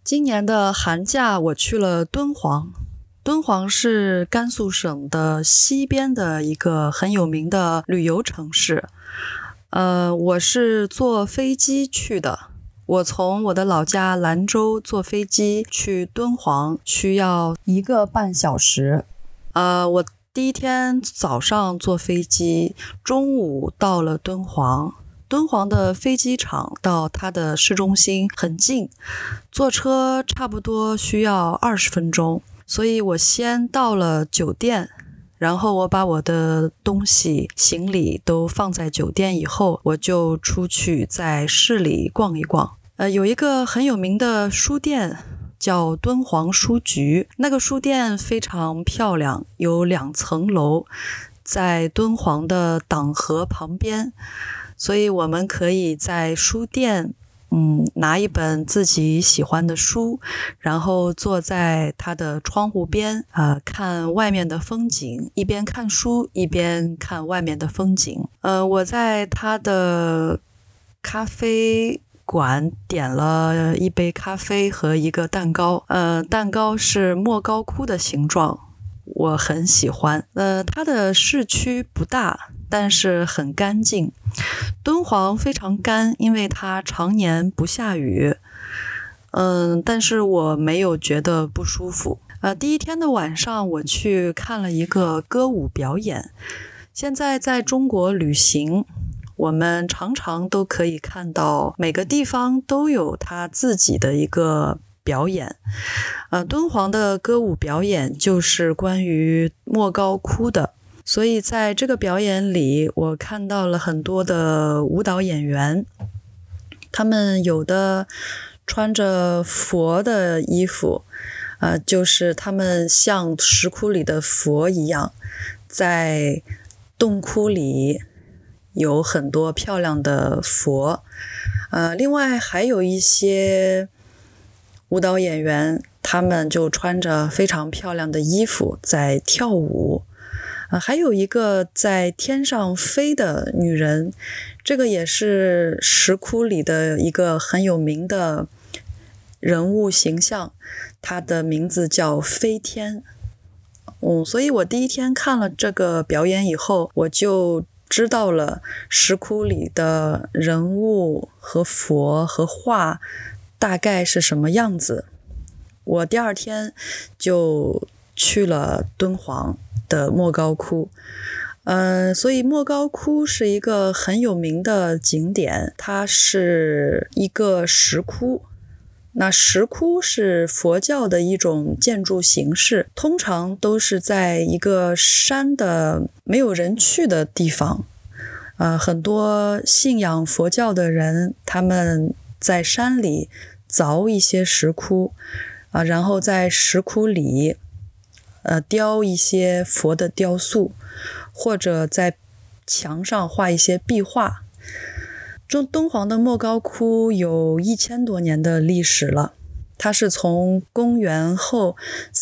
今年的寒假我去了敦煌。敦煌是甘肃省的西边的一个很有名的旅游城市。我是坐飞机去的。我从我的老家兰州坐飞机去敦煌需要1个半小时。我第一天早上坐飞机，中午到了敦煌。敦煌的飞机场到它的市中心很近，坐车差不多需要20分钟。所以我先到了酒店，然后我把我的东西行李都放在酒店以后，我就出去在市里逛一逛。有一个很有名的书店叫敦煌书局，那个书店非常漂亮，有2层楼，在敦煌的党河旁边，所以我们可以在书店拿一本自己喜欢的书，然后坐在它的窗户边看外面的风景，一边看书一边看外面的风景。我在它的咖啡馆点了一杯咖啡和一个蛋糕，蛋糕是莫高窟的形状，我很喜欢。它的市区不大，但是很干净。敦煌非常干，因为它常年不下雨。但是我没有觉得不舒服。第一天的晚上我去看了一个歌舞表演。现在在中国旅行，我们常常都可以看到每个地方都有它自己的一个表演。敦煌的歌舞表演就是关于莫高窟的，所以在这个表演里，我看到了很多的舞蹈演员，他们有的穿着佛的衣服，就是他们像石窟里的佛一样，在洞窟里有很多漂亮的佛。另外还有一些舞蹈演员，他们就穿着非常漂亮的衣服在跳舞。还有一个在天上飞的女人，这个也是石窟里的一个很有名的人物形象，她的名字叫飞天。所以我第一天看了这个表演以后，我就知道了石窟里的人物和佛和画大概是什么样子。我第二天就去了敦煌的莫高窟。所以莫高窟是一个很有名的景点，它是一个石窟。那石窟是佛教的一种建筑形式，通常都是在一个山的没有人去的地方。很多信仰佛教的人，他们在山里凿一些石窟，然后在石窟里雕一些佛的雕塑，或者在墙上画一些壁画。敦煌的莫高窟有1000多年的历史了，它是从公元后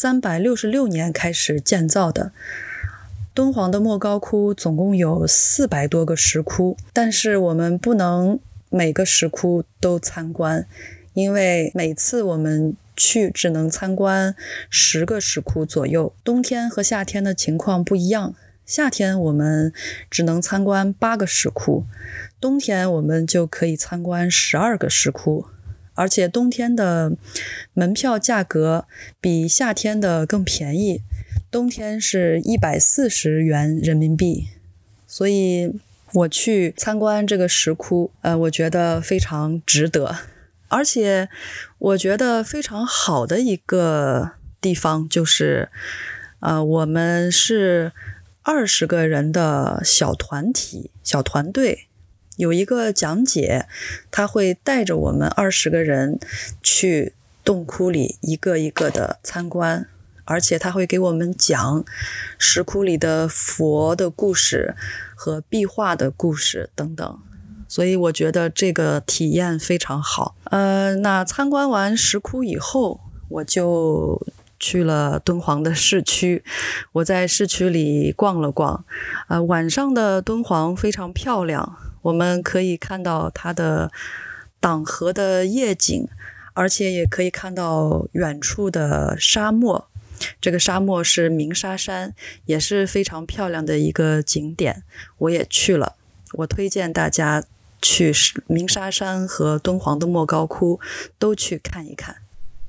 366年开始建造的。敦煌的莫高窟总共有400多个石窟，但是我们不能每个石窟都参观，因为每次我们去只能参观10个石窟左右。冬天和夏天的情况不一样，夏天我们只能参观8个石窟，冬天我们就可以参观12个石窟，而且冬天的门票价格比夏天的更便宜，冬天是140元人民币。所以我去参观这个石窟，我觉得非常值得。而且我觉得非常好的一个地方就是，我们是20个人的小团体、小团队，有一个讲解，他会带着我们20个人去洞窟里一个一个的参观，而且他会给我们讲石窟里的佛的故事和壁画的故事等等。所以我觉得这个体验非常好。那参观完石窟以后，我就去了敦煌的市区。我在市区里逛了逛。晚上的敦煌非常漂亮，我们可以看到它的党河的夜景， 而且也可以看到远处的沙漠。这个沙漠是鸣沙山，也是非常漂亮的一个景点，我也去了。我推荐大家去鸣沙山和敦煌的莫高窟都去看一看。